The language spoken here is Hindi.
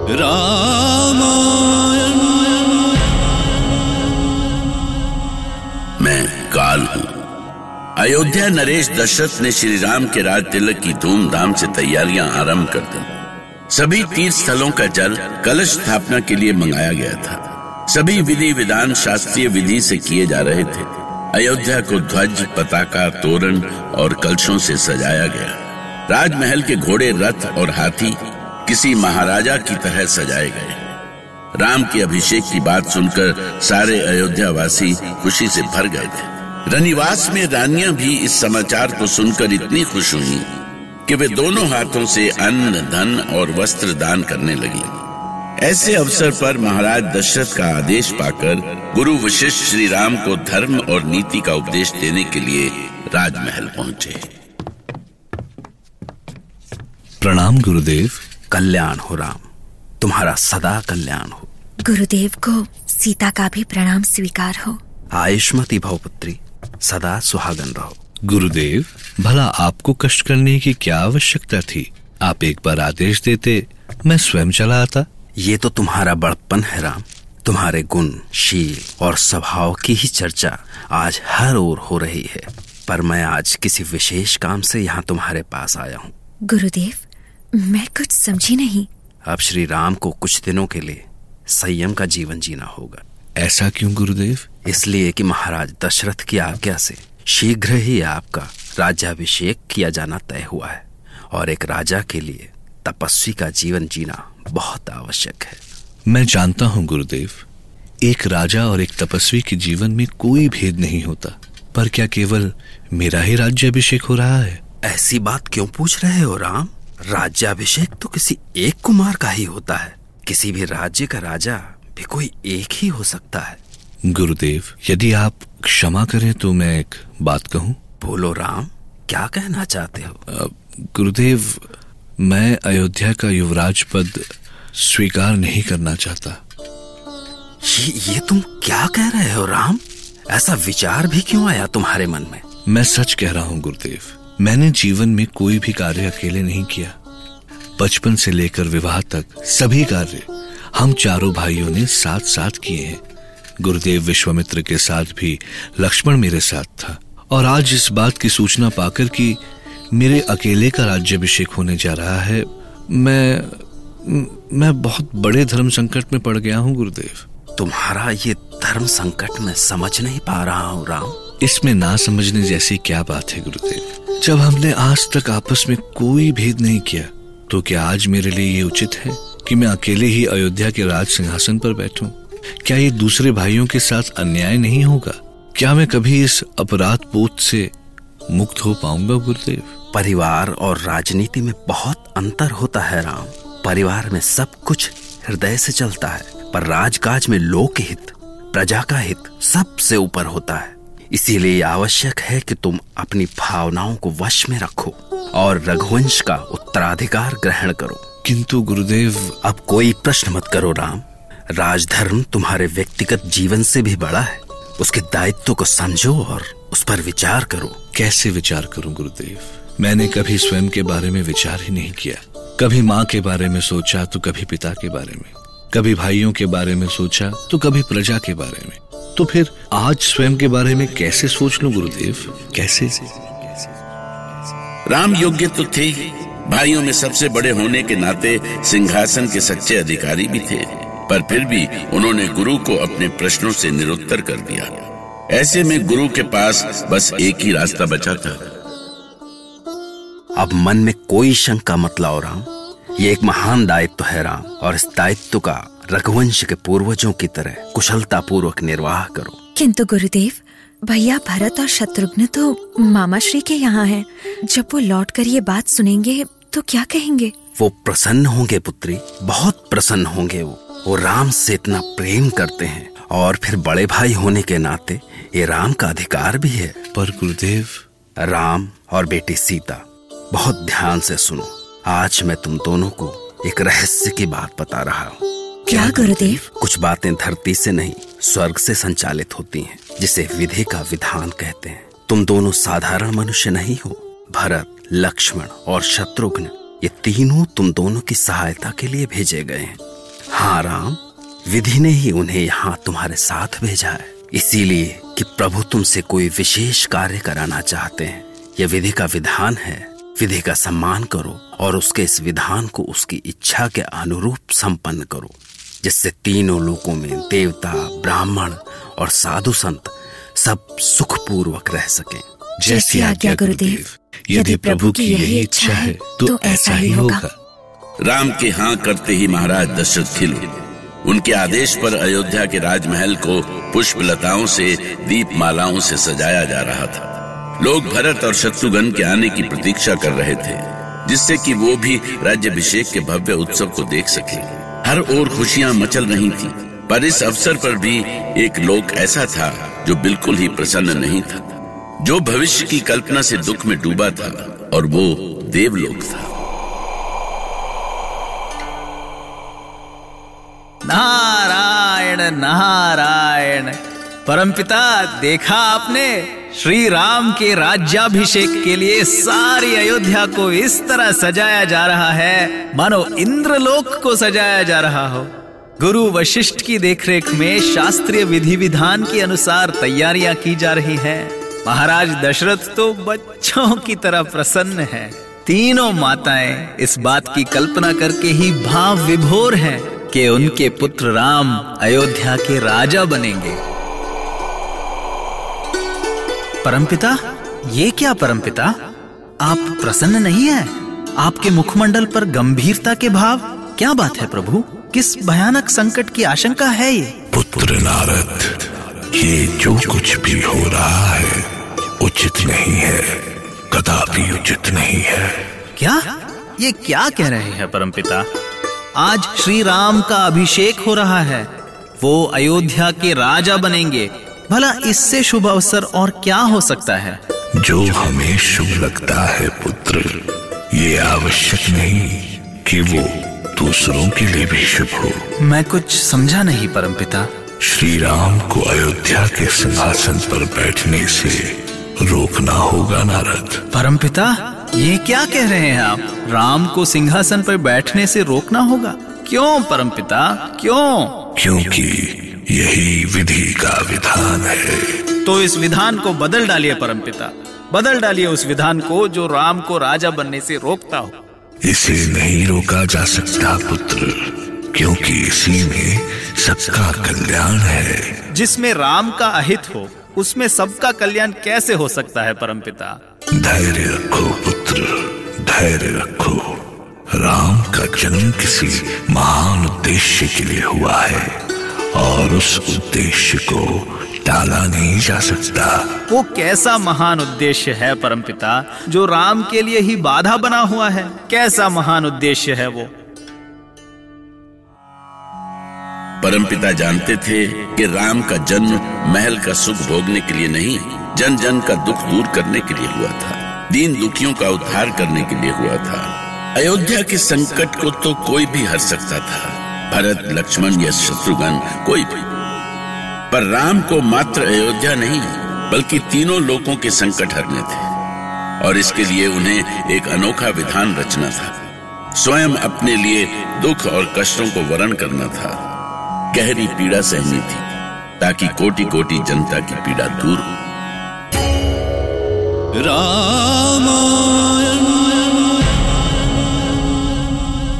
रामायण। मैं काल हूं। अयोध्या नरेश दशरथ ने श्री राम के राज तिलक की धूमधाम से तैयारियां आरंभ कर दी। सभी तीर्थ स्थलों का जल कलश स्थापना के लिए मंगाया गया था। सभी विधि विधान शास्त्रीय विधि से किए जा रहे थे। अयोध्या को ध्वज, पताका, तोरण और कलशों से सजाया गया। राजमहल के घोड़े, रथ और हाथी किसी महाराजा की तरह सजाए गए। राम के अभिषेक की बात सुनकर सारे अयोध्या वासी खुशी से भर गए थे। रनिवास में रानियां भी इस समाचार को सुनकर इतनी खुश हुई कि वे दोनों हाथों से अन्न, धन और वस्त्र दान करने लगी। ऐसे अवसर पर महाराज दशरथ का आदेश पाकर गुरु वशिष्ठ श्री राम को धर्म और नीति का उपदेश देने के लिए राजमहल पहुंचे। प्रणाम गुरुदेव। कल्याण हो राम, तुम्हारा सदा कल्याण हो। गुरुदेव को सीता का भी प्रणाम स्वीकार हो। आयुष्मती भव पुत्री, सदा सुहागन रहो। गुरुदेव, भला आपको कष्ट करने की क्या आवश्यकता थी? आप एक बार आदेश देते, मैं स्वयं चला आता। ये तो तुम्हारा बड़प्पन है राम। तुम्हारे गुण, शील और स्वभाव की ही चर्चा आज हर ओर हो रही है, पर मैं आज किसी विशेष काम से यहाँ तुम्हारे पास आया हूँ। गुरुदेव, मैं कुछ समझी नहीं। अब श्री राम को कुछ दिनों के लिए संयम का जीवन जीना होगा। ऐसा क्यों गुरुदेव? इसलिए कि महाराज दशरथ की आज्ञा से शीघ्र ही आपका राज्याभिषेक किया जाना तय हुआ है, और एक राजा के लिए तपस्वी का जीवन जीना बहुत आवश्यक है। मैं जानता हूँ गुरुदेव, एक राजा और एक तपस्वी के जीवन में कोई भेद नहीं होता, पर क्या केवल मेरा ही राज्याभिषेक हो रहा है? ऐसी बात क्यों पूछ रहे हो राम? राज्याभिषेक तो किसी एक कुमार का ही होता है। किसी भी राज्य का राजा भी कोई एक ही हो सकता है। गुरुदेव, यदि आप क्षमा करें तो मैं एक बात कहूं? बोलो राम, क्या कहना चाहते हो? गुरुदेव, मैं अयोध्या का युवराज पद स्वीकार नहीं करना चाहता। ये तुम क्या कह रहे हो राम? ऐसा विचार भी क्यों आया तुम्हारे मन में? मैं सच कह रहा हूं गुरुदेव। मैंने जीवन में कोई भी कार्य अकेले नहीं किया। बचपन से लेकर विवाह तक सभी कार्य हम चारों भाइयों ने साथ साथ किए हैं। गुरुदेव, विश्वामित्र के साथ भी लक्ष्मण मेरे साथ था, और आज इस बात की सूचना पाकर कि मेरे अकेले का राज्याभिषेक होने जा रहा है, मैं बहुत बड़े धर्म संकट में पड़ गया हूँ गुरुदेव। तुम्हारा ये धर्म संकट मैं समझ नहीं पा रहा हूँ राम। इसमें ना समझने जैसी क्या बात है गुरुदेव? जब हमने आज तक आपस में कोई भेद नहीं किया, तो क्या आज मेरे लिए ये उचित है कि मैं अकेले ही अयोध्या के राज सिंहासन पर बैठूं? क्या ये दूसरे भाइयों के साथ अन्याय नहीं होगा? क्या मैं कभी इस अपराध बोध से मुक्त हो पाऊंगा गुरुदेव? परिवार और राजनीति में बहुत अंतर होता है राम। परिवार में सब कुछ हृदय से चलता है, पर राजकाज में लोक हित, प्रजा का हित सबसे ऊपर होता है। इसीलिए आवश्यक है कि तुम अपनी भावनाओं को वश में रखो और रघुवंश का उत्तराधिकार ग्रहण करो। किंतु गुरुदेव, अब कोई प्रश्न मत करो राम। राजधर्म तुम्हारे व्यक्तिगत जीवन से भी बड़ा है। उसके दायित्व को समझो और उस पर विचार करो। कैसे विचार करूं गुरुदेव? मैंने कभी स्वयं के बारे में विचार ही नहीं किया। कभी माँ के बारे में सोचा तो कभी पिता के बारे में, कभी भाइयों के बारे में सोचा तो कभी प्रजा के बारे में। तो फिर आज स्वयं के बारे में कैसे सोच लूं गुरुदेव? कैसे? राम योग्य तो थे, भाइयों में सबसे बड़े होने के नाते सिंहासन के सच्चे अधिकारी भी थे, पर फिर भी उन्होंने गुरु को अपने प्रश्नों से निरुत्तर कर दिया। ऐसे में गुरु के पास बस एक ही रास्ता बचा था। अब मन में कोई शंका मत लाओ राम। ये एक महान दायित्व है राम, और इस दायित्व का रघुवंश के पूर्वजों की तरह कुशलता पूर्वक निर्वाह करो। किंतु गुरुदेव, भैया भरत और शत्रुघ्न तो मामा श्री के यहाँ हैं। जब वो लौटकर ये बात सुनेंगे तो क्या कहेंगे? वो प्रसन्न होंगे पुत्री, बहुत प्रसन्न होंगे। वो राम से इतना प्रेम करते हैं, और फिर बड़े भाई होने के नाते ये राम का अधिकार भी है। पर गुरुदेव, राम और बेटी सीता, बहुत ध्यान से सुनो। आज मैं तुम दोनों को एक रहस्य की बात बता रहा हूँ। क्या गुरुदेव? कुछ बातें धरती से नहीं, स्वर्ग से संचालित होती हैं, जिसे विधि का विधान कहते हैं। तुम दोनों साधारण मनुष्य नहीं हो। भरत, लक्ष्मण और शत्रुघ्न, ये तीनों तुम दोनों की सहायता के लिए भेजे गए हैं। हाँ राम, विधि ने ही उन्हें यहाँ तुम्हारे साथ भेजा है, इसीलिए कि प्रभु तुमसे कोई विशेष कार्य कराना चाहते हैं। यह विधि का विधान है, विधि का सम्मान करो और उसके इस विधान को उसकी इच्छा के अनुरूप संपन्न करो, जिससे तीनों लोकों में देवता, ब्राह्मण और साधु संत सब सुखपूर्वक रह सकें। जैसी आज्ञा गुरुदेव। यदि प्रभु की यही इच्छा है तो ऐसा ही होगा। राम के हाँ करते ही महाराज दशरथ खिल उठे। उनके आदेश पर अयोध्या के राजमहल को पुष्प लताओं से, दीप मालाओं से सजाया जा रहा था। लोग भरत और शत्रुघ्न के आने की प्रतीक्षा कर रहे थे, जिससे कि वो भी राज्याभिषेक के भव्य उत्सव को देख सके। हर ओर खुशियां मचल रही थी, पर इस अवसर पर भी एक लोक ऐसा था जो बिल्कुल ही प्रसन्न नहीं था, जो भविष्य की कल्पना से दुख में डूबा था, और वो देवलोक था। नारायण नारायण। परमपिता, देखा आपने, श्री राम के राज्याभिषेक के लिए सारी अयोध्या को इस तरह सजाया जा रहा है मानो इंद्रलोक को सजाया जा रहा हो। गुरु वशिष्ठ की देखरेख में शास्त्रीय विधि विधान के अनुसार तैयारियां की जा रही हैं। महाराज दशरथ तो बच्चों की तरह प्रसन्न हैं। तीनों माताएं इस बात की कल्पना करके ही भाव विभोर हैं कि उनके पुत्र राम अयोध्या के राजा बनेंगे। परमपिता, ये क्या परमपिता, आप प्रसन्न नहीं हैं? आपके मुखमंडल पर गंभीरता के भाव, क्या बात है प्रभु? किस भयानक संकट की आशंका है ये? पुत्र नारद, ये जो कुछ भी हो रहा है उचित नहीं है, कदापि उचित नहीं है। क्या? ये क्या कह रहे हैं परमपिता? आज श्री राम का अभिषेक हो रहा है, वो अयोध्या के राजा बनेंगे। भला इससे शुभ अवसर और क्या हो सकता है? जो हमें शुभ लगता है पुत्र, ये आवश्यक नहीं कि वो दूसरों के लिए भी शुभ हो। मैं कुछ समझा नहीं परमपिता। श्री राम को अयोध्या के सिंहासन पर बैठने से रोकना होगा नारद। परमपिता, ये क्या कह रहे हैं आप? राम को सिंहासन पर बैठने से रोकना होगा? क्यों परमपिता, क्यों? क्योंकि यही विधि का विधान है। तो इस विधान को बदल डालिए परमपिता, बदल डालिए उस विधान को जो राम को राजा बनने से रोकता हो। इसे नहीं रोका जा सकता पुत्र, क्योंकि इसी में सबका कल्याण है। जिसमें राम का अहित हो उसमें सबका कल्याण कैसे हो सकता है परमपिता? धैर्य रखो पुत्र, धैर्य रखो। राम का जन्म किसी महान उद्देश्य के लिए हुआ है और उस उद्देश्य को टाला नहीं जा सकता। वो कैसा महान उद्देश्य है परमपिता जो राम के लिए ही बाधा बना हुआ है? कैसा महान उद्देश्य है वो? परमपिता जानते थे कि राम का जन्म महल का सुख भोगने के लिए नहीं, जन जन का दुख दूर करने के लिए हुआ था, दीन दुखियों का उद्धार करने के लिए हुआ था। अयोध्या के संकट को तो कोई भी हर सकता था, भरत, लक्ष्मण या शत्रुघ्न, कोई भी। पर राम को मात्र अयोध्या नहीं बल्कि तीनों लोकों के संकट हरने थे, और इसके लिए उन्हें एक अनोखा विधान रचना था। स्वयं अपने लिए दुख और कष्टों को वरण करना था, गहरी पीड़ा सहनी थी, ताकि कोटि कोटि जनता की पीड़ा दूर हो। राम